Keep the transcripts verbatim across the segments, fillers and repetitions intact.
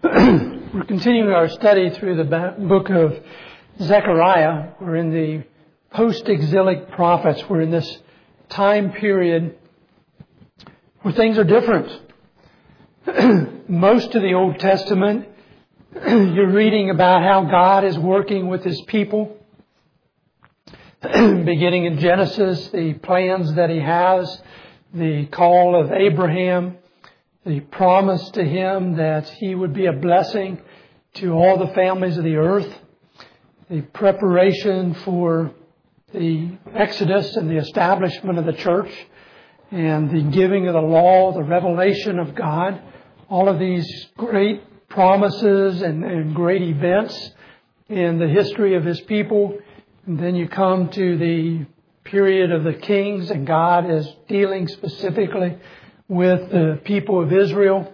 We're continuing our study through the book of Zechariah. We're in the post-exilic prophets. We're in this time period where things are different. Most of the Old Testament, you're reading about how God is working with His people. Beginning in Genesis, the plans that He has, the call of Abraham, the promise to him that he would be a blessing to all the families of the earth, the preparation for the Exodus and the establishment of the church, and the giving of the law, the revelation of God, all of these great promises and, and great events in the history of His people. And then you come to the period of the kings, and God is dealing specifically with the people of Israel.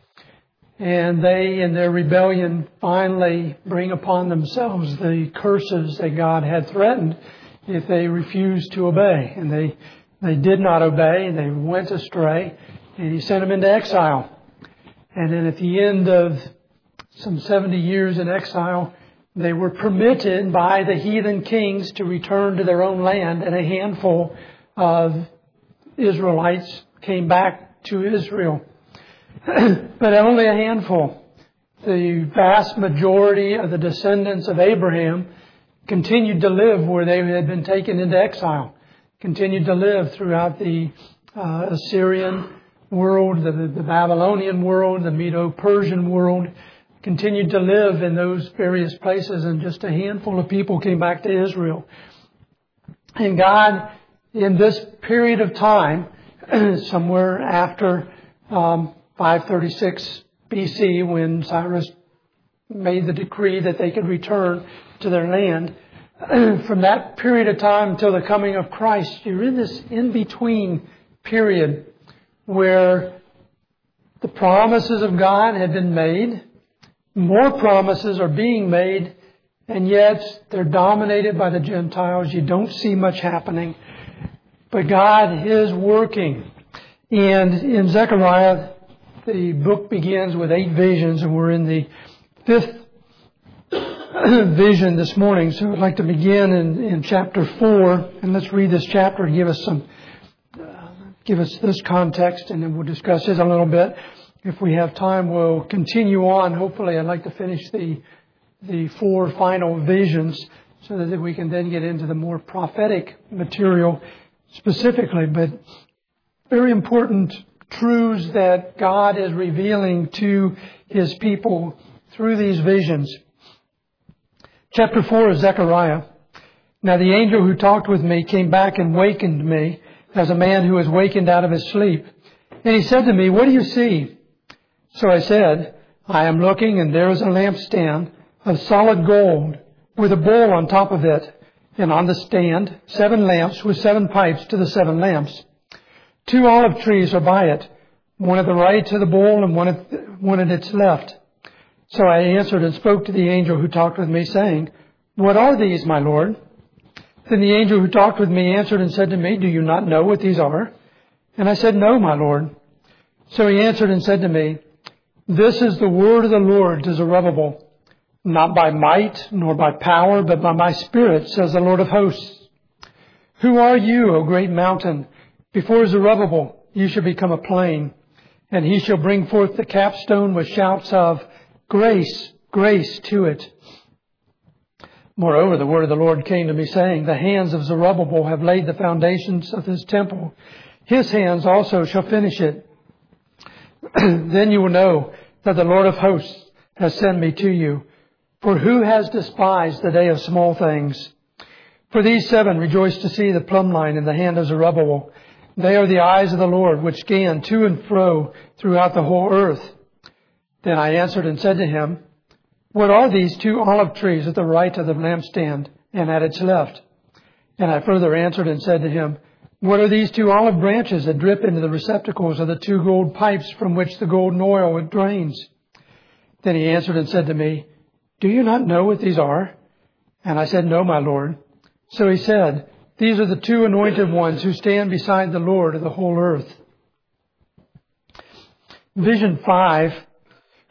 And they, in their rebellion, finally bring upon themselves the curses that God had threatened if they refused to obey. And they, they did not obey, and they went astray, and He sent them into exile. And then at the end of some seventy years in exile, they were permitted by the heathen kings to return to their own land, and a handful of Israelites came back to Israel. But only a handful. The vast majority of the descendants of Abraham continued to live where they had been taken into exile. Continued to live throughout the uh, Assyrian world, the, the Babylonian world, the Medo-Persian world. Continued to live in those various places, and just a handful of people came back to Israel. And God, in this period of time, somewhere after um, five thirty-six B C, when Cyrus made the decree that they could return to their land, from that period of time until the coming of Christ, you're in this in-between period where the promises of God had been made, more promises are being made, and yet they're dominated by the Gentiles. You don't see much happening. But God is working. And in Zechariah, the book begins with eight visions, and we're in the fifth vision this morning. So I'd like to begin in, in chapter four, and let's read this chapter and give us some, uh, give us this context, and then we'll discuss this a little bit. If we have time, we'll continue on. Hopefully, I'd like to finish the the four final visions so that we can then get into the more prophetic material specifically. But very important truths that God is revealing to His people through these visions. Chapter four of Zechariah. Now the angel who talked with me came back and wakened me as a man who is wakened out of his sleep. And he said to me, "What do you see?" So I said, "I am looking, and there is a lampstand of solid gold with a bowl on top of it, and on the stand seven lamps with seven pipes to the seven lamps. Two olive trees are by it, one at the right to the bowl and one at, one at its left." So I answered and spoke to the angel who talked with me, saying, "What are these, my Lord?" Then the angel who talked with me answered and said to me, "Do you not know what these are?" And I said, "No, my Lord." So he answered and said to me, "This is the word of the Lord to Zerubbabel. Not by might nor by power, but by my Spirit, says the Lord of hosts. Who are you, O great mountain? Before Zerubbabel you shall become a plain, and he shall bring forth the capstone with shouts of grace, grace to it." Moreover, the word of the Lord came to me, saying, "The hands of Zerubbabel have laid the foundations of his temple. His hands also shall finish it. Then you will know that the Lord of hosts has sent me to you. For who has despised the day of small things? For these seven rejoice to see the plumb line in the hand of Zerubbabel. They are the eyes of the Lord, which scan to and fro throughout the whole earth." Then I answered and said to him, "What are these two olive trees at the right of the lampstand and at its left?" And I further answered and said to him, "What are these two olive branches that drip into the receptacles of the two gold pipes from which the golden oil drains?" Then he answered and said to me, "Do you not know what these are?" And I said, "No, my Lord." So he said, "These are the two anointed ones who stand beside the Lord of the whole earth." Vision five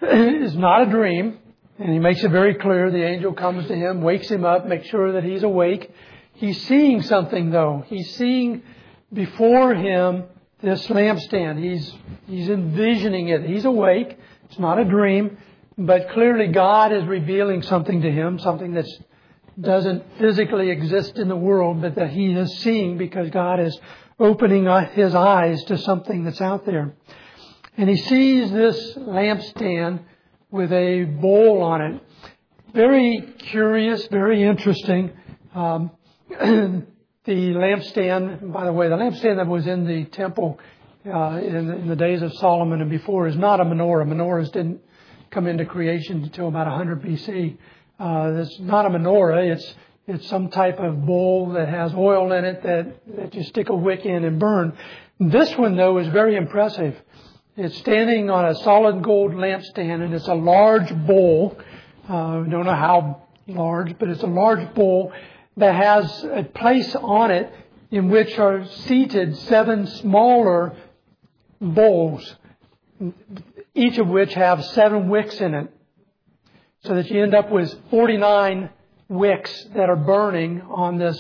is not a dream. And he makes it very clear. The angel comes to him, wakes him up, makes sure that he's awake. He's seeing something, though. He's seeing before him this lampstand. He's he's envisioning it. He's awake. It's not a dream. But clearly God is revealing something to him, something that doesn't physically exist in the world, but that he is seeing because God is opening his eyes to something that's out there. And he sees this lampstand with a bowl on it. Very curious, very interesting. Um, the lampstand, by the way, the lampstand that was in the temple uh, in, in the days of Solomon and before is not a menorah. Menorahs didn't come into creation until about one hundred B C. Uh, it's not a menorah. It's it's some type of bowl that has oil in it that, that you stick a wick in and burn. This one, though, is very impressive. It's standing on a solid gold lampstand, and it's a large bowl. Uh, I don't know how large, but it's a large bowl that has a place on it in which are seated seven smaller bowls, each of which have seven wicks in it. So that you end up with forty-nine wicks that are burning on this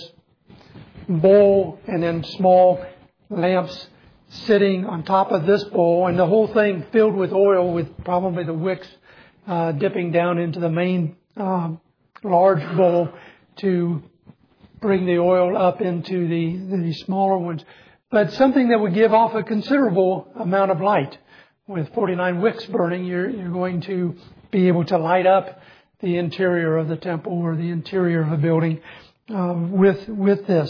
bowl, and then small lamps sitting on top of this bowl, and the whole thing filled with oil, with probably the wicks uh, dipping down into the main um, large bowl to bring the oil up into the, the smaller ones. But something that would give off a considerable amount of light. With forty-nine wicks burning, you're, you're going to be able to light up the interior of the temple or the interior of a building uh, with with this.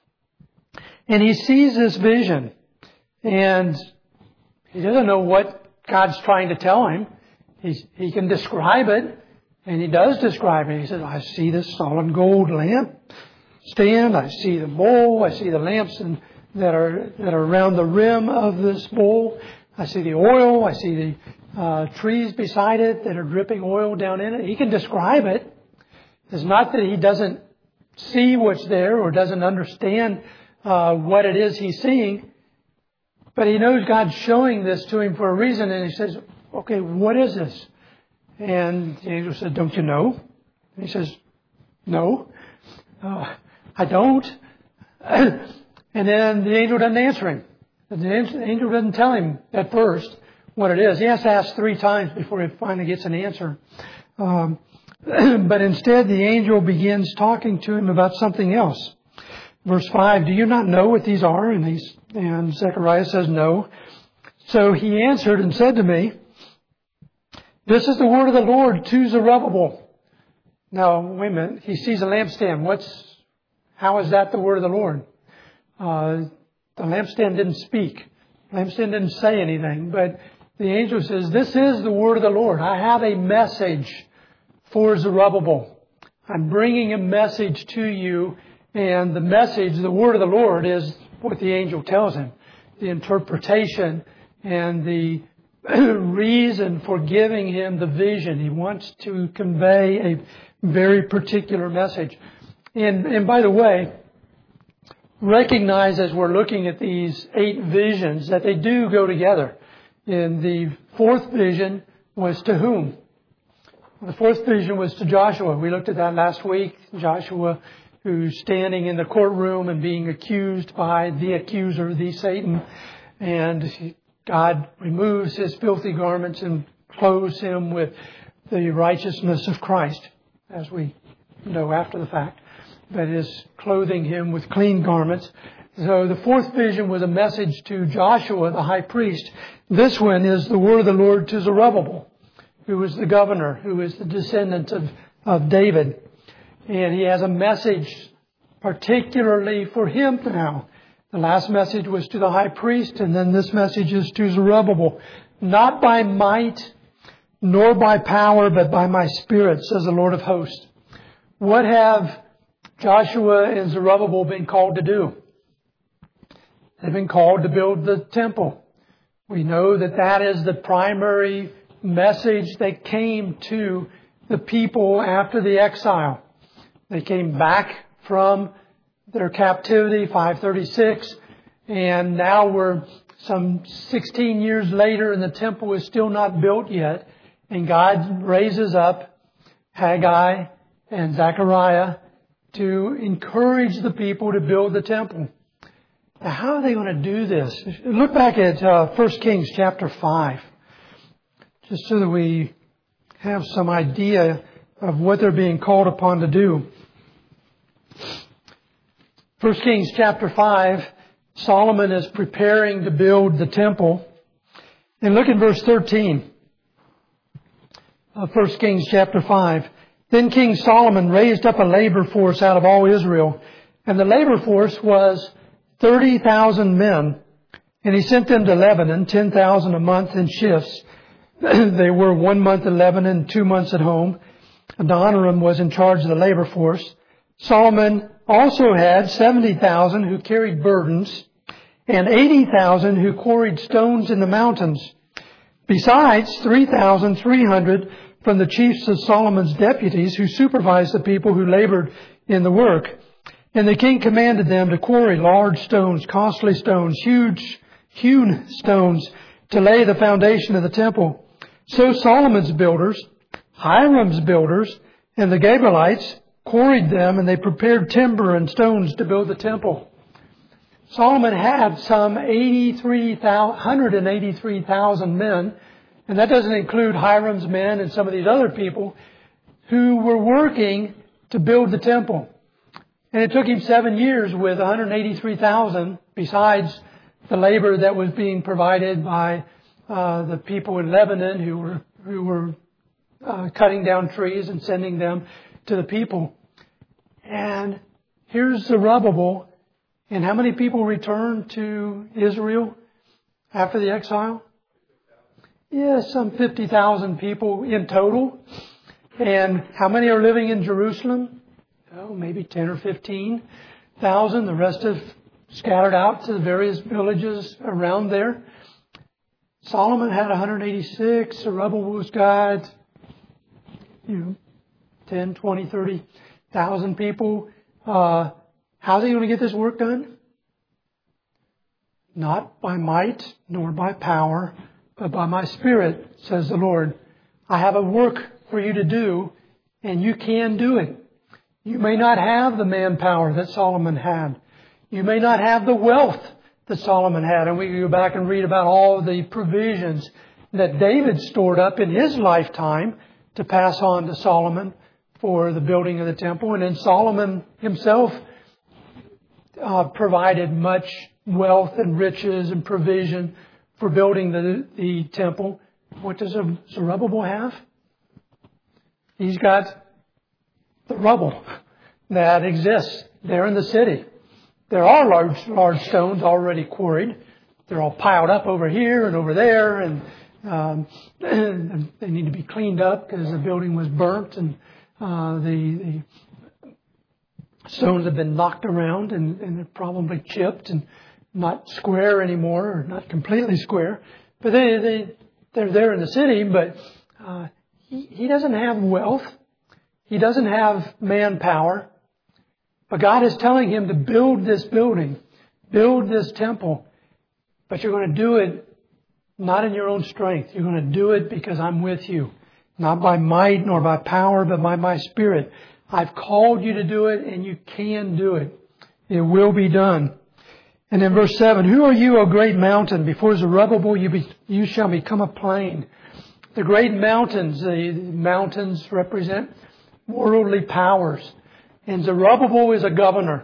And he sees this vision. And he doesn't know what God's trying to tell him. He's, he can describe it, and he does describe it. He says, I see this solid gold lamp stand. I see the bowl. I see the lamps and, that are that are around the rim of this bowl. I see the oil. I see the uh, trees beside it that are dripping oil down in it. He can describe it. It's not that he doesn't see what's there or doesn't understand uh, what it is he's seeing. But he knows God's showing this to him for a reason, and he says, okay, what is this? And the angel said, don't you know? And he says, no, uh, I don't. And then the angel doesn't answer him. The angel doesn't tell him at first what it is. He has to ask three times before he finally gets an answer. Um, but instead, the angel begins talking to him about something else. Verse five, do you not know what these are? And, he's, and Zechariah says no. So he answered and said to me, this is the word of the Lord to Zerubbabel. Now, wait a minute. He sees a lampstand. What's, how is that the word of the Lord? Uh, the lampstand didn't speak. The lampstand didn't say anything. But the angel says, this is the word of the Lord. I have a message for Zerubbabel. I'm bringing a message to you. And the message, the word of the Lord, is what the angel tells him. The interpretation and the reason for giving him the vision. He wants to convey a very particular message. And, and by the way, recognize as we're looking at these eight visions that they do go together. And the fourth vision was to whom? The fourth vision was to Joshua. We looked at that last week. Joshua, who's standing in the courtroom and being accused by the accuser, the Satan. And God removes his filthy garments and clothes him with the righteousness of Christ, as we know after the fact. That is, clothing him with clean garments. So the fourth vision was a message to Joshua, the high priest. This one is the word of the Lord to Zerubbabel, who is the governor, who is the descendant of, of David. And he has a message particularly for him now. The last message was to the high priest, and then this message is to Zerubbabel. Not by might, nor by power, but by my Spirit, says the Lord of hosts. What have Joshua and Zerubbabel been called to do? They've been called to build the temple. We know that that is the primary message that came to the people after the exile. They came back from their captivity, five thirty-six, and now we're some sixteen years later and the temple is still not built yet. And God raises up Haggai and Zechariah to encourage the people to build the temple. Now, how are they going to do this? Look back at uh, First Kings chapter five, just so that we have some idea of what they're being called upon to do. First Kings chapter five, Solomon is preparing to build the temple. And look at verse thirteen of First Kings chapter five. Then King Solomon raised up a labor force out of all Israel. And the labor force was thirty thousand men. And he sent them to Lebanon, ten thousand a month in shifts. They were one month in Lebanon, two months at home. Adoniram was in charge of the labor force. Solomon also had seventy thousand who carried burdens and eighty thousand who quarried stones in the mountains. Besides, three thousand three hundred from the chiefs of Solomon's deputies who supervised the people who labored in the work. And the king commanded them to quarry large stones, costly stones, huge hewn stones to lay the foundation of the temple. So Solomon's builders, Hiram's builders, and the Gabrielites quarried them, and they prepared timber and stones to build the temple. Solomon had some one hundred eighty-three thousand men, and that doesn't include Hiram's men and some of these other people who were working to build the temple. And it took him seven years with one hundred eighty-three thousand, besides the labor that was being provided by uh, the people in Lebanon who were who were uh, cutting down trees and sending them to the people. And here's Zerubbabel. And how many people returned to Israel after the exile? Yes, some fifty thousand people in total. And how many are living in Jerusalem? Oh, maybe ten or fifteen thousand. The rest have scattered out to the various villages around there. Solomon had one hundred eighty-six. Zerubbabel's got, you know, ten, twenty, thirty thousand people. Uh, how's he going to get this work done? Not by might nor by power, but by my Spirit, says the Lord. I have a work for you to do, and you can do it. You may not have the manpower that Solomon had. You may not have the wealth that Solomon had. And we can go back and read about all the provisions that David stored up in his lifetime to pass on to Solomon for the building of the temple. And then Solomon himself uh, provided much wealth and riches and provision for building the, the temple. What does Zerubbabel have? He's got the rubble that exists there in the city. There are large, large stones already quarried. They're all piled up over here and over there, and um, they need to be cleaned up because the building was burnt, and uh, the, the stones have been knocked around, and, and they're probably chipped and not square anymore, or not completely square. But they, they, they're there in the city, but uh, he, he doesn't have wealth. He doesn't have manpower. But God is telling him to build this building, build this temple. But you're going to do it not in your own strength. You're going to do it because I'm with you. Not by might nor by power, but by my Spirit. I've called you to do it, and you can do it. It will be done. And in verse seven, who are you, O great mountain? Before Zerubbabel, you, be, you shall become a plain. The great mountains, the mountains represent worldly powers. And Zerubbabel is a governor.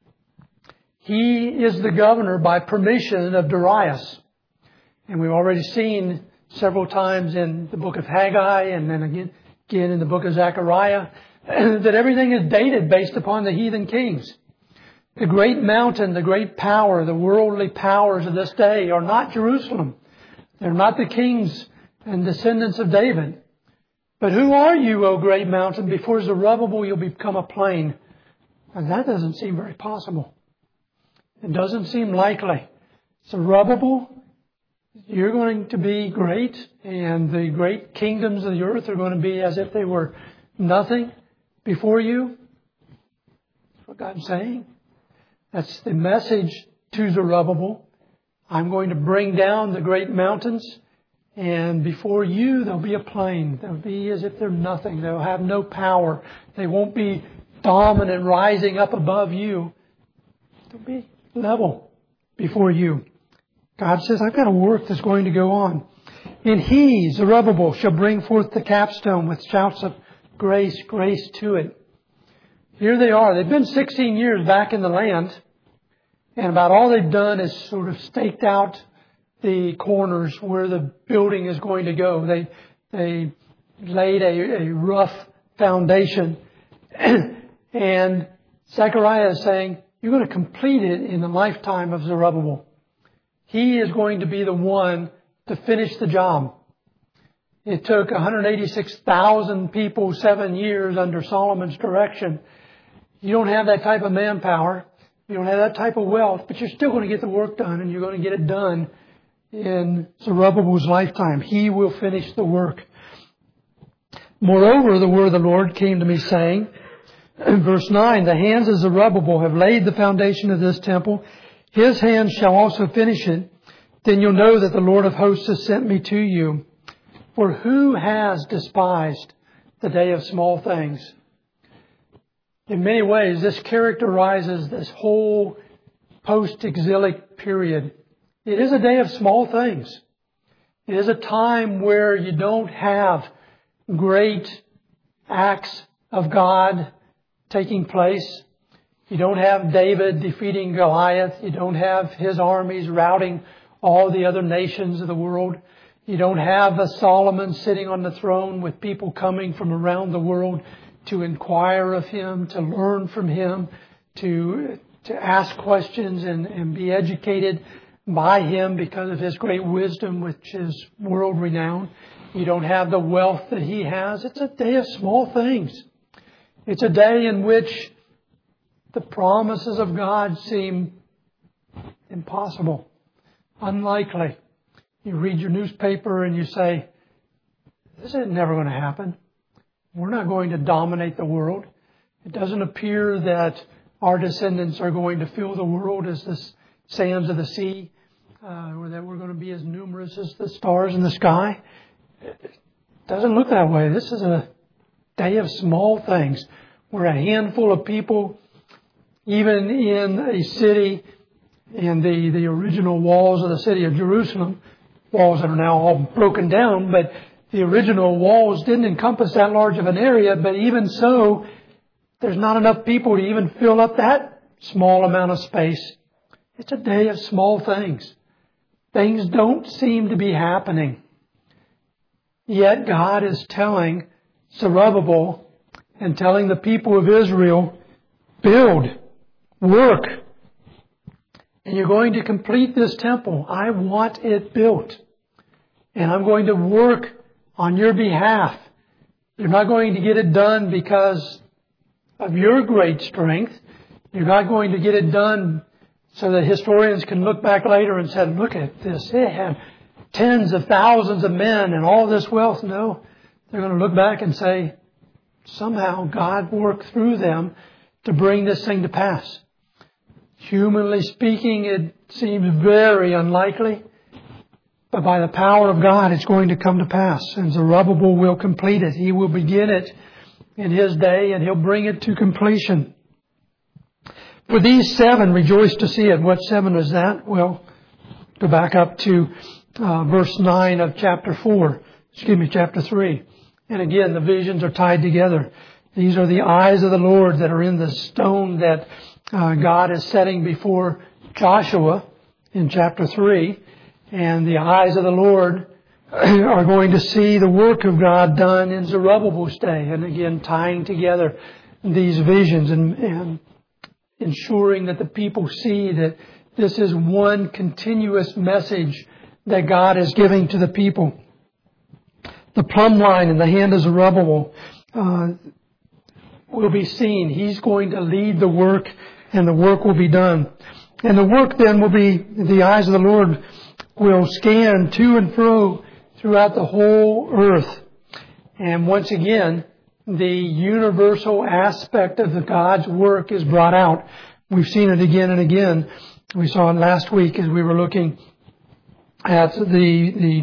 He is the governor by permission of Darius. And we've already seen several times in the book of Haggai and then again, again in the book of Zechariah that everything is dated based upon the heathen kings. The great mountain, the great power, the worldly powers of this day are not Jerusalem. They're not the kings and descendants of David. But who are you, O great mountain? Before Zerubbabel, you'll become a plain. And that doesn't seem very possible. It doesn't seem likely. Zerubbabel, you're going to be great, and the great kingdoms of the earth are going to be as if they were nothing before you. That's what God's saying. That's the message to Zerubbabel. I'm going to bring down the great mountains, And before you, there'll be a plain. They'll be as if they're nothing. They'll have no power. They won't be dominant, rising up above you. They'll be level before you. God says, I've got a work that's going to go on. And He, Zerubbabel, shall bring forth the capstone with shouts of grace, grace to it. Here they are. They've been sixteen years back in the land. And about all they've done is sort of staked out the corners where the building is going to go. They they laid a, a rough foundation. And Zechariah is saying, you're going to complete it in the lifetime of Zerubbabel. He is going to be the one to finish the job. It took one hundred eighty-six thousand people seven years under Solomon's direction. You don't have that type of manpower. You don't have that type of wealth, but you're still going to get the work done, and you're going to get it done in Zerubbabel's lifetime. He will finish the work. Moreover, the word of the Lord came to me saying, in verse nine, the hands of Zerubbabel have laid the foundation of this temple. His hands shall also finish it. Then you'll know that the Lord of hosts has sent me to you. For who has despised the day of small things? In many ways, this characterizes this whole post-exilic period. It is a day of small things. It is a time where you don't have great acts of God taking place. You don't have David defeating Goliath. You don't have his armies routing all the other nations of the world. You don't have a Solomon sitting on the throne with people coming from around the world to inquire of him, to learn from him, to to ask questions and, and be educated by him because of his great wisdom, which is world renowned. You don't have the wealth that he has. It's a day of small things. It's a day in which the promises of God seem impossible, unlikely. You read your newspaper and you say, this is never going to happen. We're not going to dominate the world. It doesn't appear that our descendants are going to fill the world as the sands of the sea, uh, or that we're going to be as numerous as the stars in the sky. It doesn't look that way. This is a day of small things where a handful of people, even in a city, in the, the original walls of the city of Jerusalem, walls that are now all broken down, but the original walls didn't encompass that large of an area, but even so, there's not enough people to even fill up that small amount of space. It's a day of small things. Things don't seem to be happening. Yet God is telling Zerubbabel and telling the people of Israel, build, work, and you're going to complete this temple. I want it built. And I'm going to work on your behalf. You're not going to get it done because of your great strength. You're not going to get it done so that historians can look back later and say, look at this. They have tens of thousands of men and all this wealth. No, they're going to look back and say, somehow God worked through them to bring this thing to pass. Humanly speaking, it seems very unlikely. But by the power of God, it's going to come to pass. And Zerubbabel will complete it. He will begin it in his day, and he'll bring it to completion. For these seven rejoice to see it. What seven is that? Well, go back up to uh, verse nine of chapter four. Excuse me, chapter three. And again, the visions are tied together. These are the eyes of the Lord that are in the stone that uh, God is setting before Joshua in chapter three. And the eyes of the Lord are going to see the work of God done in Zerubbabel's day. And again, tying together these visions and, and ensuring that the people see that this is one continuous message that God is giving to the people. The plumb line in the hand of Zerubbabel uh, will be seen. He's going to lead the work, and the work will be done. And the work then will be, the eyes of the Lord will scan to and fro throughout the whole earth. And once again, the universal aspect of the God's work is brought out. We've seen it again and again. We saw it last week as we were looking at the the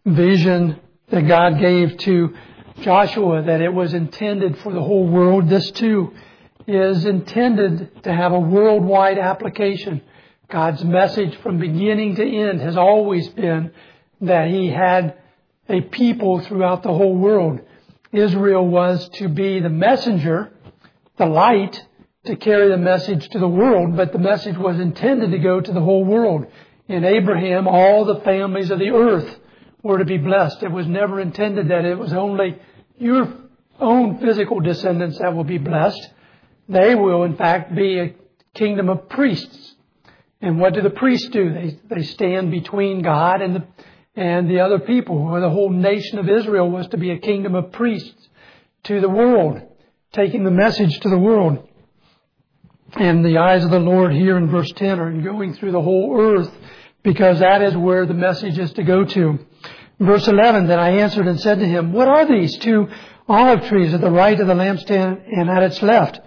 vision that God gave to Joshua, that it was intended for the whole world. This too is intended to have a worldwide application. God's message from beginning to end has always been that He had a people throughout the whole world. Israel was to be the messenger, the light, to carry the message to the world, but the message was intended to go to the whole world. In Abraham, all the families of the earth were to be blessed. It was never intended that it was only your own physical descendants that will be blessed. They will, in fact, be a kingdom of priests. And what do the priests do? They they stand between God and the and the other people. Or the whole nation of Israel was to be a kingdom of priests to the world, taking the message to the world. And the eyes of the Lord here in verse ten are going through the whole earth, because that is where the message is to go to. Verse eleven, then I answered and said to him, what are these two olive trees at the right of the lampstand and at its left?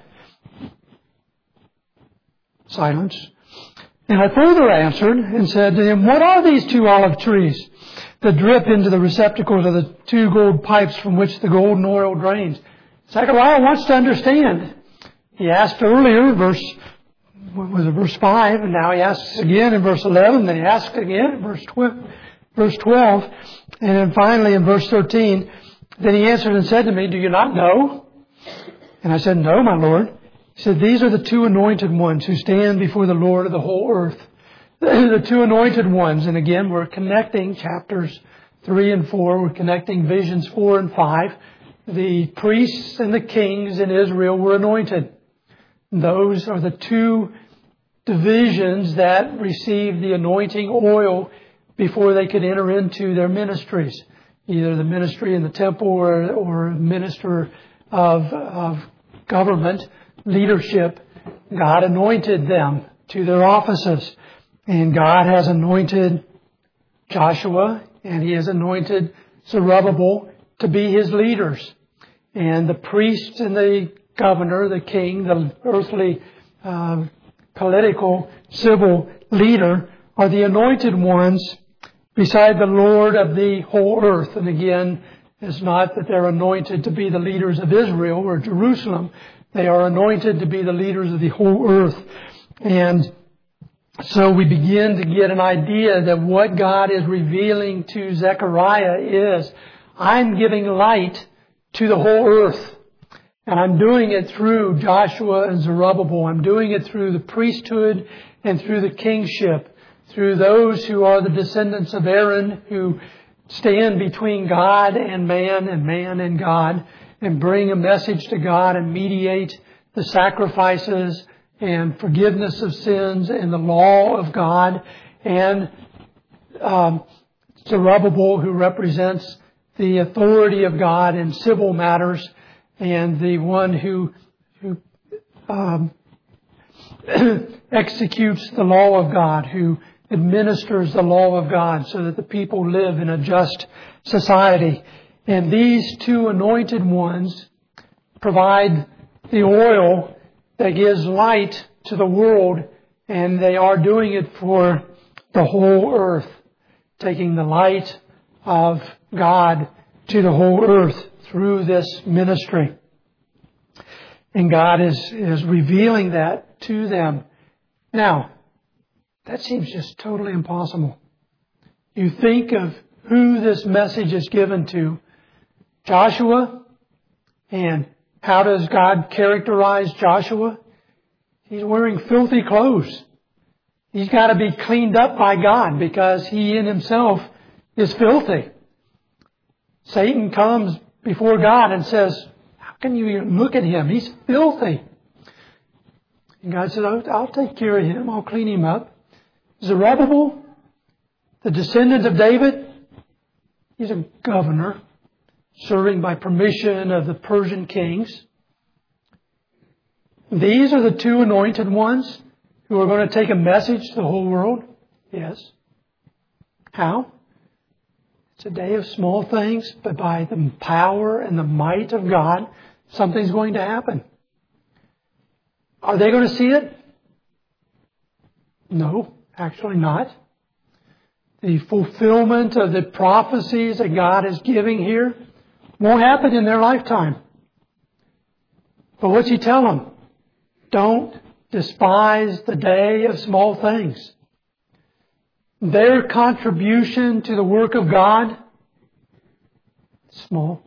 Silence. And I further answered and said to him, what are these two olive trees that drip into the receptacles of the two gold pipes from which the golden oil drains? Zechariah wants to understand. He asked earlier, verse, what was it, verse five, and now he asks again in verse eleven, then he asks again in verse twelve, verse twelve, and then finally in verse thirteen, then he answered and said to me, do you not know? And I said, no, my Lord. He said, these are the two anointed ones who stand before the Lord of the whole earth. The two anointed ones. And again, we're connecting chapters three and four. We're connecting visions four and five. The priests and the kings in Israel were anointed. Those are the two divisions that received the anointing oil before they could enter into their ministries. Either the ministry in the temple or, or minister of, of government leadership. God anointed them to their offices. And God has anointed Joshua and He has anointed Zerubbabel to be His leaders. And the priest and the governor, the king, the earthly uh, political, civil leader are the anointed ones beside the Lord of the whole earth. And again, it's not that they're anointed to be the leaders of Israel or Jerusalem. They are anointed to be the leaders of the whole earth. And so we begin to get an idea that what God is revealing to Zechariah is, I'm giving light to the whole earth. And I'm doing it through Joshua and Zerubbabel. I'm doing it through the priesthood and through the kingship, through those who are the descendants of Aaron, who stand between God and man and man and God, and bring a message to God and mediate the sacrifices and forgiveness of sins and the law of God. And um, Zerubbabel, who represents the authority of God in civil matters, and the one who, who um, executes the law of God, who administers the law of God so that the people live in a just society. And these two anointed ones provide the oil that gives light to the world, and they are doing it for the whole earth, taking the light of God to the whole earth through this ministry. And God is, is revealing that to them. Now, that seems just totally impossible. You think of who this message is given to. Joshua. And how does God characterize Joshua? He's wearing filthy clothes. He's got to be cleaned up by God because he in himself is filthy. Satan comes before God and says, how can you even look at him? He's filthy. And God said, I'll, I'll take care of him. I'll clean him up. Zerubbabel, the descendant of David, he's a governor serving by permission of the Persian kings. These are the two anointed ones who are going to take a message to the whole world. Yes. How? It's a day of small things, but by the power and the might of God, something's going to happen. Are they going to see it? No, actually not. the fulfillment of the prophecies that God is giving here won't happen in their lifetime. But what's He tell them? Don't despise the day of small things. Their contribution to the work of God, small.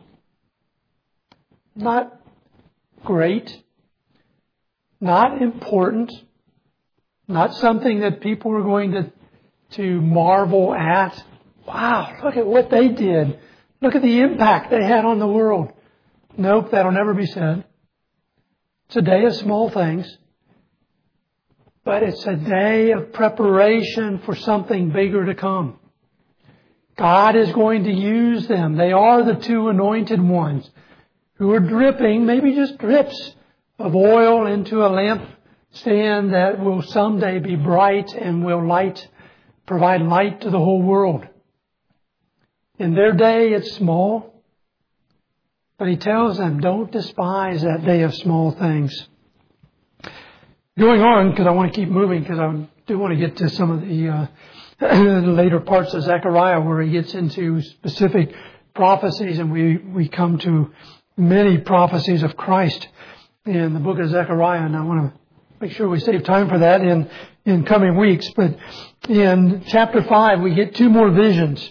Not great. Not important. Not something that people are going to, to marvel at. Wow, look at what they did. Look at the impact they had on the world. Nope, that'll never be said. It's a day of small things. But it's a day of preparation for something bigger to come. God is going to use them. They are the two anointed ones who are dripping, maybe just drips of oil into a lampstand that will someday be bright and will light, provide light to the whole world. In their day, it's small. But He tells them, don't despise that day of small things. Going on, because I want to keep moving, because I do want to get to some of the uh, later parts of Zechariah where he gets into specific prophecies, and we, we come to many prophecies of Christ in the book of Zechariah, and I want to make sure we save time for that in, in coming weeks. But in chapter five, we get two more visions.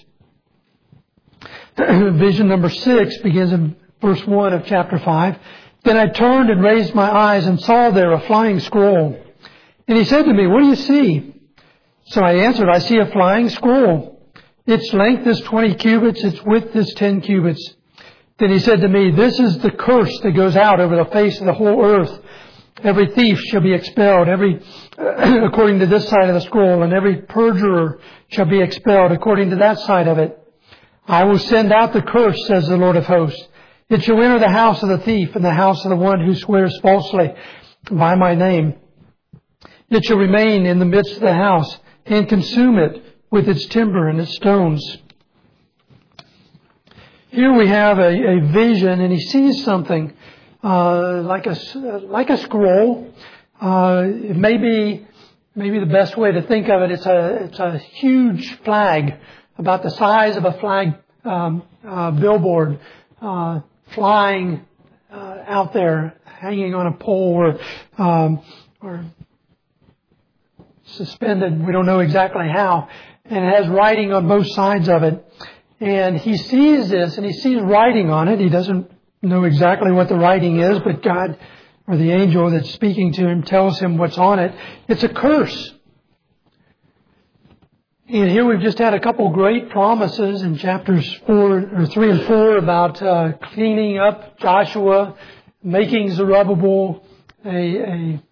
Vision number six begins in verse one of chapter five. Then I turned and raised my eyes and saw there a flying scroll. And He said to me, what do you see? So I answered, I see a flying scroll. Its length is twenty cubits, its width is ten cubits. Then He said to me, this is the curse that goes out over the face of the whole earth. Every thief shall be expelled, every according to this side of the scroll, and every perjurer shall be expelled according to that side of it. I will send out the curse, says the Lord of hosts. It shall enter the house of the thief and the house of the one who swears falsely by my name. It shall remain in the midst of the house and consume it with its timber and its stones. Here we have a, a vision, and he sees something uh, like a like a scroll. Uh, it may be maybe the best way to think of it. It's a it's a huge flag about the size of a flag um, uh, billboard. Uh, flying uh, out there, hanging on a pole or um, or suspended. We don't know exactly how. And it has writing on both sides of it. And he sees this, and he sees writing on it. He doesn't know exactly what the writing is, but God, or the angel that's speaking to him, tells him what's on it. It's a curse. And here we've just had a couple great promises in chapters four or three and four about uh, cleaning up Joshua, making Zerubbabel a, a,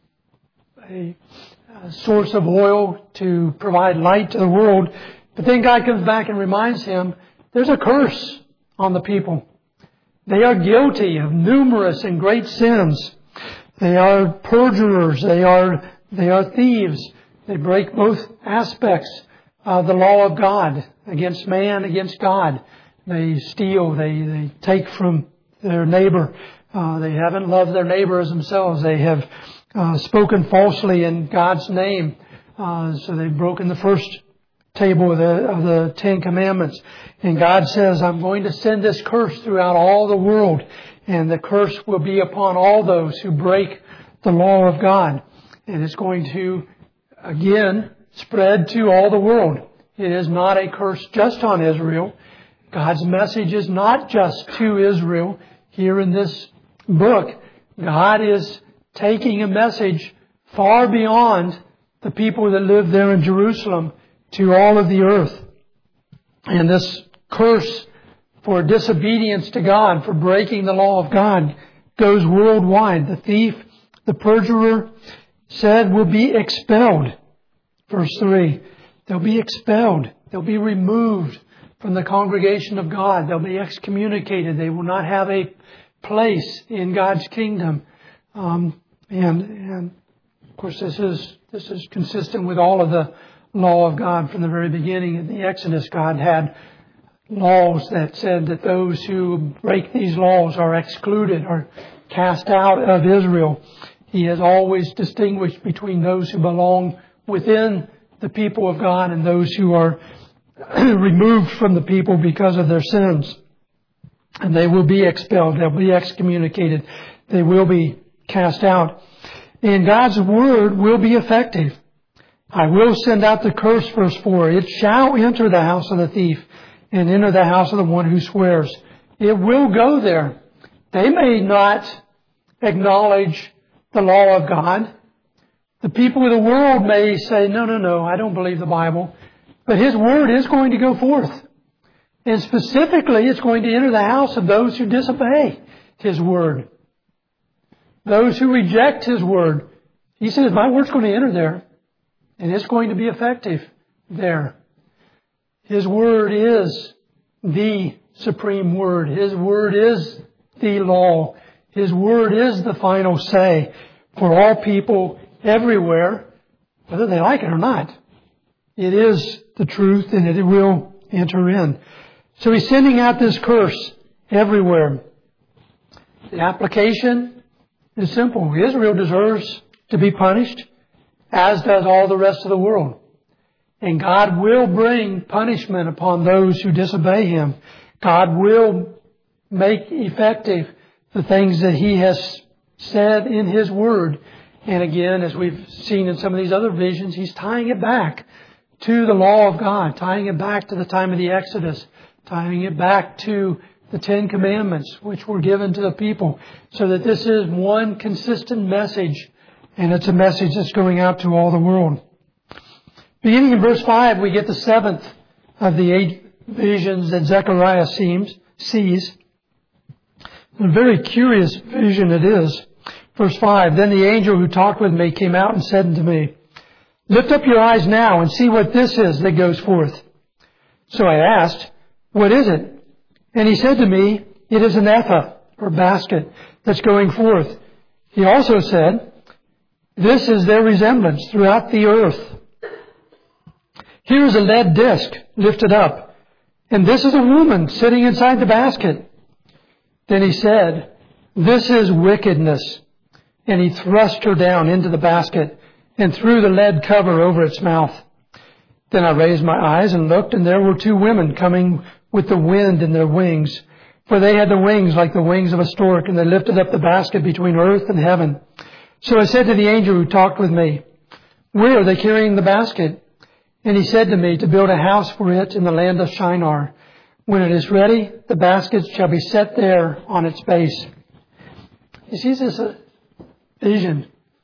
a, a source of oil to provide light to the world. But then God comes back and reminds him there's a curse on the people. They are guilty of numerous and great sins. They are perjurers. They are they are thieves. They break both aspects. Uh, the law of God against man, against God. They steal, they, they take from their neighbor. Uh, they haven't loved their neighbor as themselves. They have uh, spoken falsely in God's name. Uh, so they've broken the first table of the, of the Ten Commandments. And God says, I'm going to send this curse throughout all the world. And the curse will be upon all those who break the law of God. And it's going to, again, spread to all the world. It is not a curse just on Israel. God's message is not just to Israel. Here in this book, God is taking a message far beyond the people that live there in Jerusalem to all of the earth. And this curse for disobedience to God, for breaking the law of God, goes worldwide. The thief, the perjurer, said will be expelled. Verse three, they'll be expelled. They'll be removed from the congregation of God. They'll be excommunicated. They will not have a place in God's kingdom. Um, and, and of course, this is this is consistent with all of the law of God from the very beginning. In the Exodus, God had laws that said that those who break these laws are excluded or cast out of Israel. He has always distinguished between those who belong within the people of God and those who are removed from the people because of their sins. And they will be expelled. They'll be excommunicated. They will be cast out. And God's word will be effective. I will send out the curse, verse four. It shall enter the house of the thief and enter the house of the one who swears. It will go there. They may not acknowledge the law of God. The people of the world may say, no, no, no, I don't believe the Bible. But His word is going to go forth. And specifically, it's going to enter the house of those who disobey His word. Those who reject His word. He says, my word's going to enter there. And it's going to be effective there. His word is the supreme word. His word is the law. His word is the final say for all people everywhere, whether they like it or not. It is the truth and it will enter in. So He's sending out this curse everywhere. The application is simple. Israel deserves to be punished, as does all the rest of the world. And God will bring punishment upon those who disobey Him. God will make effective the things that He has said in His Word. And again, as we've seen in some of these other visions, He's tying it back to the law of God, tying it back to the time of the Exodus, tying it back to the Ten Commandments, which were given to the people, so that this is one consistent message. And it's a message that's going out to all the world. Beginning in verse five, we get the seventh of the eight visions that Zechariah seems, sees. A very curious vision it is. Verse five, then the angel who talked with me came out and said unto me, lift up your eyes now and see what this is that goes forth. So I asked, what is it? And he said to me, it is an ephah, or basket, that's going forth. He also said, this is their resemblance throughout the earth. Here is a lead disc lifted up, and this is a woman sitting inside the basket. Then he said, this is wickedness. And he thrust her down into the basket and threw the lead cover over its mouth. Then I raised my eyes and looked, and there were two women coming with the wind in their wings. For they had the wings like the wings of a stork, and they lifted up the basket between earth and heaven. So I said to the angel who talked with me, where are they carrying the basket? And he said to me, to build a house for it in the land of Shinar. When it is ready, the basket shall be set there on its base. He sees this vision,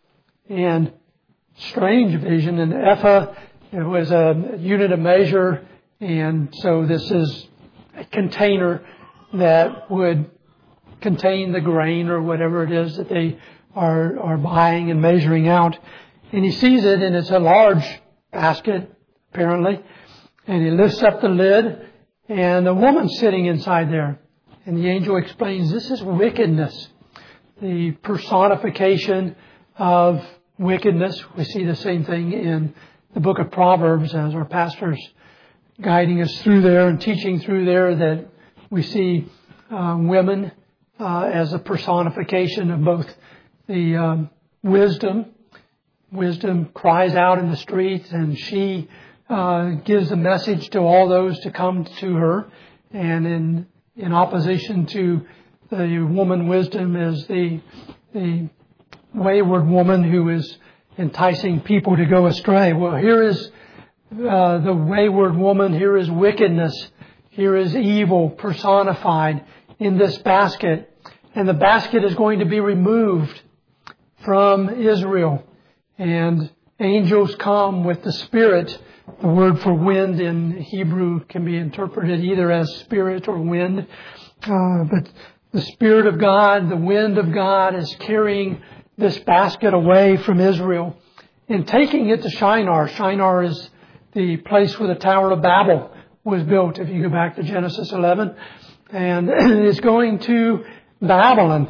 and strange vision. And ephah, it was a unit of measure, and so this is a container that would contain the grain or whatever it is that they are, are buying and measuring out. And he sees it, and it's a large basket, apparently. And he lifts up the lid, and a woman sitting inside there. And the angel explains, this is wickedness. The personification of wickedness. We see the same thing in the book of Proverbs, as our pastor's guiding us through there and teaching through there, that we see uh, women uh, as a personification of both the um, wisdom. Wisdom cries out in the streets, and she uh, gives a message to all those to come to her. And in in opposition to the woman wisdom is the the wayward woman who is enticing people to go astray. Well, here is uh, the wayward woman. Here is wickedness. Here is evil personified in this basket. And the basket is going to be removed from Israel. And angels come with the Spirit. The word for wind in Hebrew can be interpreted either as spirit or wind. Uh, but the Spirit of God, the wind of God, is carrying this basket away from Israel and taking it to Shinar. Shinar is the place where the Tower of Babel was built, if you go back to Genesis eleven. And it's going to Babylon.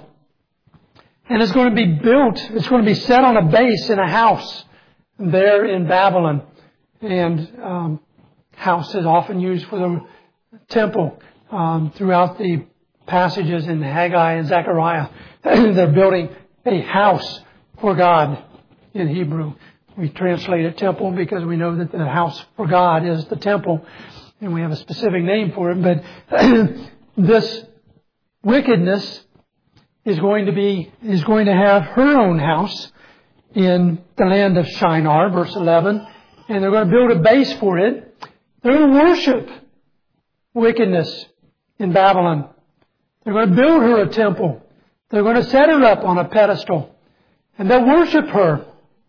And it's going to be built, it's going to be set on a base in a house there in Babylon. And um, house is often used for the temple um, throughout the passages in Haggai and Zechariah. They're building a house for God in Hebrew. We translate it temple because we know that the house for God is the temple. and we have a specific name for it, but this wickedness is going to be, is going to have her own house in the land of Shinar, verse eleven, and they're going to build a base for it. They're going to worship wickedness in Babylon. They're going to build her a temple. They're going to set her up on a pedestal, and they'll worship her.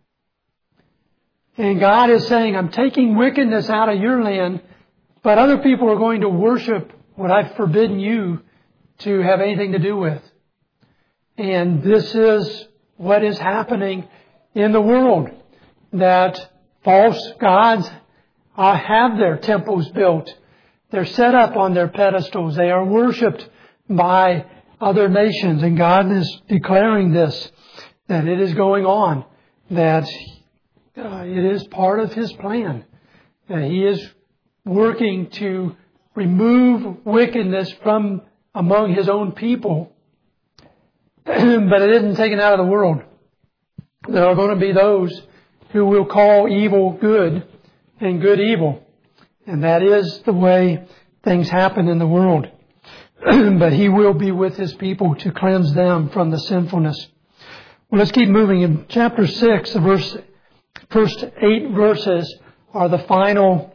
And God is saying, I'm taking wickedness out of your land, but other people are going to worship what I've forbidden you to have anything to do with. And this is what is happening in the world, that false gods uh, have their temples built. They're set up on their pedestals. They are worshipped by other nations. And God is declaring this, that it is going on, that uh, it is part of His plan, that He is working to remove wickedness from among His own people. But it isn't taken out of the world. There are going to be those who will call evil good and good evil. And that is the way things happen in the world. But He will be with His people to cleanse them from the sinfulness. Well, let's keep moving. In chapter six, the verse, first eight verses are the final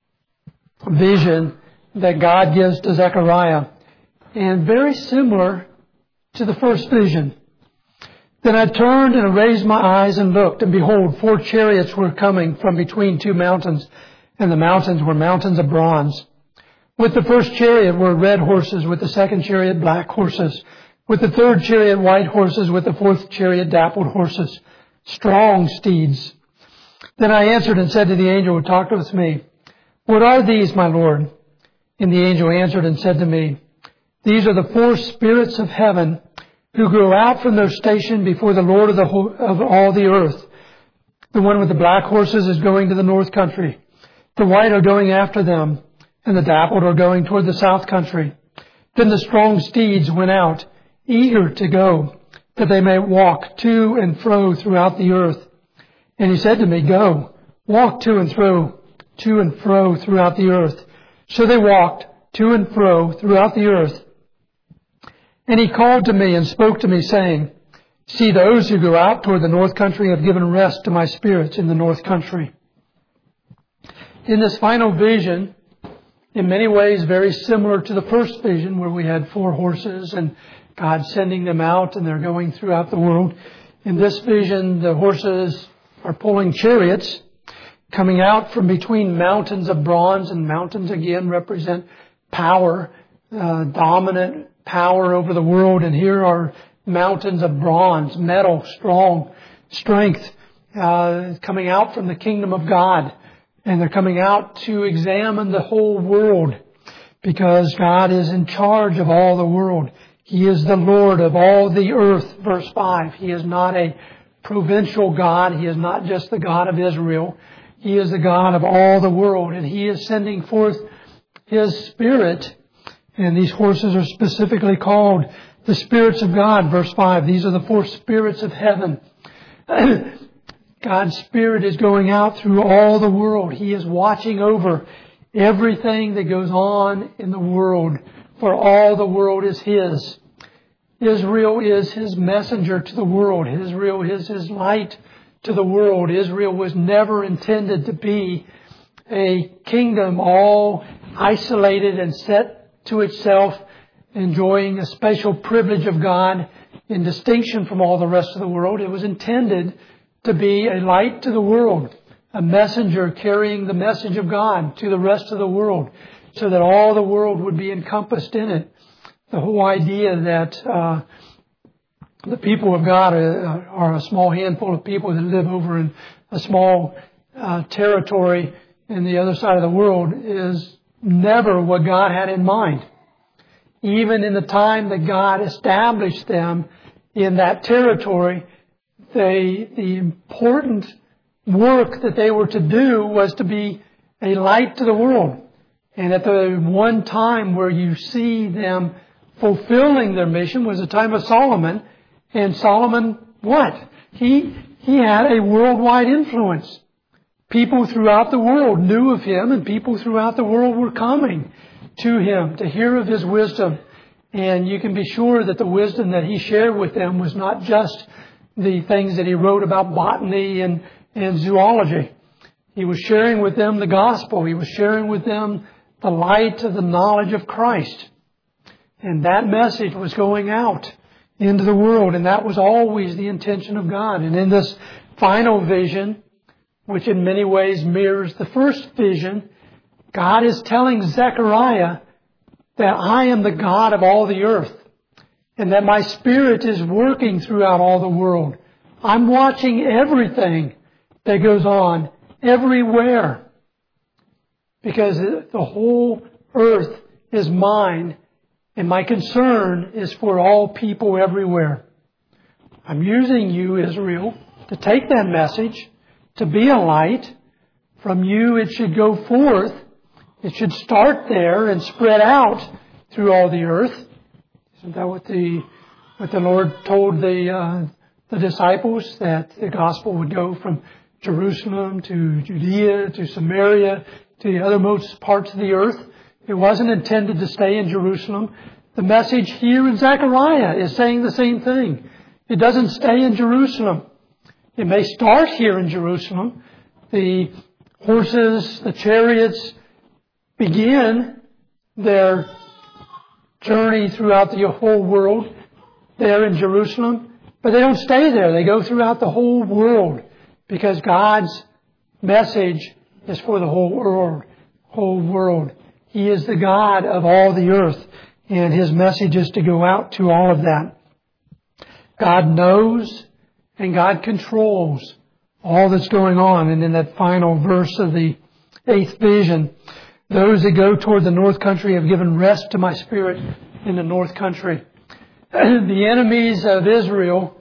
vision that God gives to Zechariah. And very similar to the first vision. Then I turned and raised my eyes and looked, and behold, four chariots were coming from between two mountains, and the mountains were mountains of bronze. With the first chariot were red horses, with the second chariot black horses, with the third chariot white horses, with the fourth chariot dappled horses, strong steeds. Then I answered and said to the angel who talked with me, What are these, my Lord? And the angel answered and said to me, These are the four spirits of heaven who go out from their station before the Lord of, the whole, of all the earth. The one with the black horses is going to the north country. The white are going after them, and the dappled are going toward the south country. Then the strong steeds went out, eager to go, that they may walk to and fro throughout the earth. And he said to me, Go, walk to and fro, to and fro throughout the earth. So they walked to and fro throughout the earth. And he called to me and spoke to me, saying, See, those who go out toward the north country have given rest to my spirits in the north country. In this final vision, in many ways very similar to the first vision, where we had four horses and God sending them out and they're going throughout the world. In this vision, the horses are pulling chariots coming out from between mountains of bronze, and mountains again represent power, uh, dominant power over the world. And here are mountains of bronze, metal, strong, strength, uh, coming out from the kingdom of God. And they're coming out to examine the whole world, because God is in charge of all the world. He is the Lord of all the earth, verse five. He is not a provincial God. He is not just the God of Israel. He is the God of all the world, and He is sending forth His Spirit. And these horses are specifically called the spirits of God, verse five. These are the four spirits of heaven. God's Spirit is going out through all the world. He is watching over everything that goes on in the world, for all the world is His. Israel is His messenger to the world. Israel is His light to the world. Israel was never intended to be a kingdom all isolated and set to itself, enjoying a special privilege of God in distinction from all the rest of the world. It was intended to be a light to the world, a messenger carrying the message of God to the rest of the world, so that all the world would be encompassed in it. The whole idea that uh, the people of God are, are a small handful of people that live over in a small uh, territory in the other side of the world is never what God had in mind. Even in the time that God established them in that territory, they, the important work that they were to do was to be a light to the world. And at the one time where you see them fulfilling their mission was the time of Solomon. And Solomon, what? He, he had a worldwide influence. People throughout the world knew of him, and people throughout the world were coming to him to hear of his wisdom. And you can be sure that the wisdom that he shared with them was not just the things that he wrote about botany and, and zoology. He was sharing with them the gospel. He was sharing with them the light of the knowledge of Christ. And that message was going out into the world. And that was always the intention of God. And in this final vision, which in many ways mirrors the first vision, God is telling Zechariah that I am the God of all the earth, and that my Spirit is working throughout all the world. I'm watching everything that goes on everywhere, because the whole earth is mine, and my concern is for all people everywhere. I'm using you, Israel, to take that message, to be a light. From you it should go forth. It should start there and spread out through all the earth. Isn't that what the what the Lord told the uh, the disciples, that the gospel would go from Jerusalem to Judea to Samaria to the othermost parts of the earth? It wasn't intended to stay in Jerusalem. The message here in Zechariah is saying the same thing. It doesn't stay in Jerusalem. It may start here in Jerusalem. The horses, the chariots begin their journey throughout the whole world there in Jerusalem. But they don't stay there. They go throughout the whole world, because God's message is for the whole world. Whole world. He is the God of all the earth, and His message is to go out to all of that. God knows and God controls all that's going on. And in that final verse of the eighth vision, those that go toward the north country have given rest to my spirit in the north country. The enemies of Israel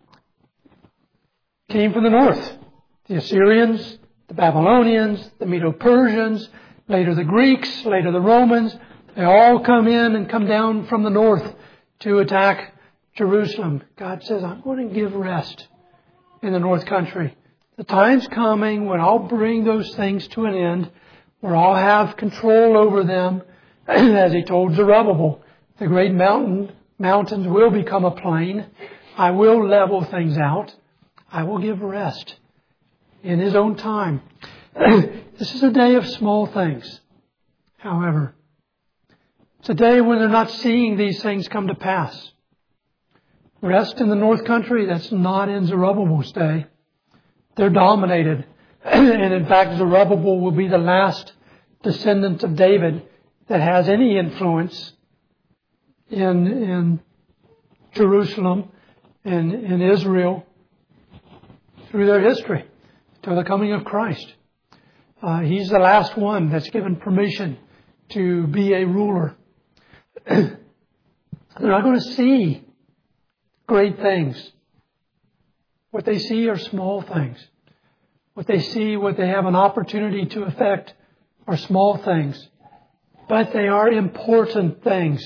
came from the north. The Assyrians, the Babylonians, the Medo-Persians, later the Greeks, later the Romans. They all come in and come down from the north to attack Jerusalem. God says, I'm going to give rest in the north country. The time's coming when I'll bring those things to an end, where I'll have control over them. As He told Zerubbabel, the great mountain mountains will become a plain. I will level things out. I will give rest in His own time. This is a day of small things, however. It's a day when they're not seeing these things come to pass. Rest in the north country, that's not in Zerubbabel's day. They're dominated. And in fact, Zerubbabel will be the last descendant of David that has any influence in, in Jerusalem and in Israel through their history till the coming of Christ. Uh, he's the last one that's given permission to be a ruler. They're not going to see great things. What they see are small things. What they see, what they have an opportunity to affect, are small things. But they are important things.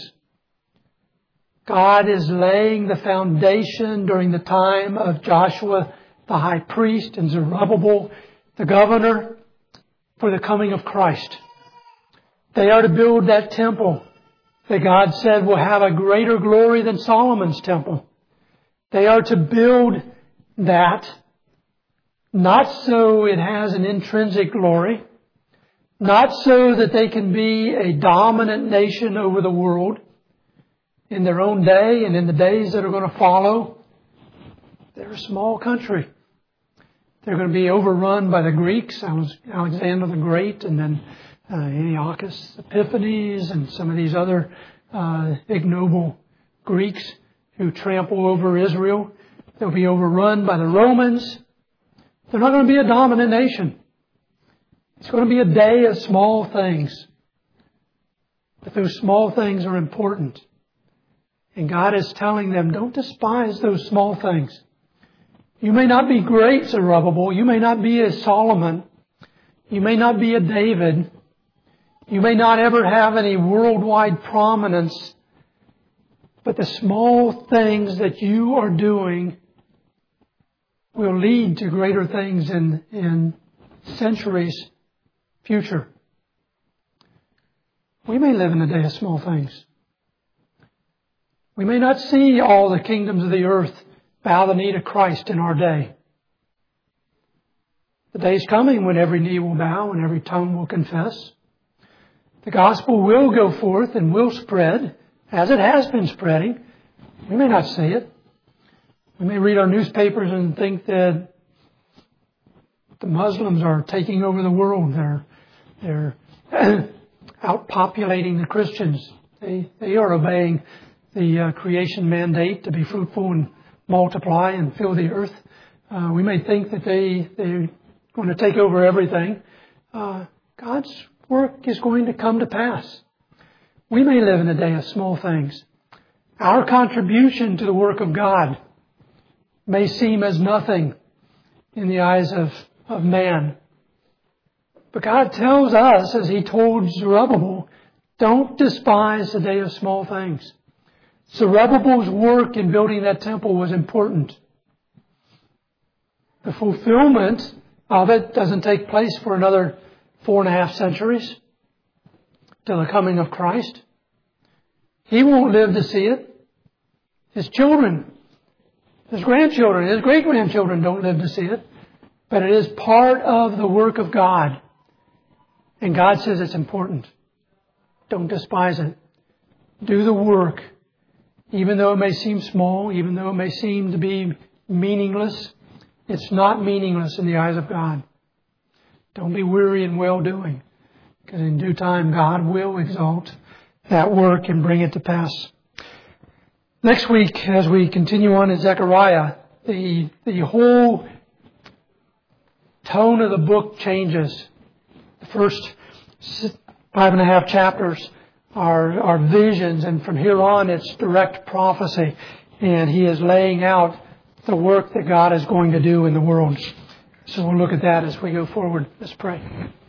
God is laying the foundation during the time of Joshua, the high priest, and Zerubbabel, the governor, for the coming of Christ. They are to build that temple that God said will have a greater glory than Solomon's temple. They are to build that, not so it has an intrinsic glory, not so that they can be a dominant nation over the world in their own day and in the days that are going to follow. They're a small country. They're going to be overrun by the Greeks, Alexander the Great, and then uh, Antiochus Epiphanes, and some of these other uh, ignoble Greeks who trample over Israel. They'll be overrun by the Romans. They're not going to be a dominant nation. It's going to be a day of small things. But those small things are important. And God is telling them, don't despise those small things. You may not be great, Zerubbabel. You may not be a Solomon. You may not be a David. You may not ever have any worldwide prominence. But the small things that you are doing will lead to greater things in, in centuries future. We may live in the day of small things. We may not see all the kingdoms of the earth bow the knee to Christ in our day. The day is coming when every knee will bow and every tongue will confess. The gospel will go forth and will spread as it has been spreading. We may not see it. We may read our newspapers and think that the Muslims are taking over the world. They're, they're outpopulating the Christians. They, they are obeying the uh, creation mandate to be fruitful and multiply and fill the earth. Uh, we may think that they, they're going to take over everything. Uh, God's work is going to come to pass. We may live in a day of small things. Our contribution to the work of God may seem as nothing in the eyes of, of man. But God tells us, as He told Zerubbabel, don't despise the day of small things. Zerubbabel's work in building that temple was important. The fulfillment of it doesn't take place for another four and a half centuries till the coming of Christ. He won't live to see it. His children, his grandchildren, his great-grandchildren don't live to see it. But it is part of the work of God. And God says it's important. Don't despise it. Do the work. Even though it may seem small, even though it may seem to be meaningless, it's not meaningless in the eyes of God. Don't be weary in well-doing, because in due time God will exalt that work and bring it to pass. Next week, as we continue on in Zechariah, the, the whole tone of the book changes. The first five and a half chapters are, are visions, and from here on it's direct prophecy. And he is laying out the work that God is going to do in the world. So we'll look at that as we go forward. Let's pray.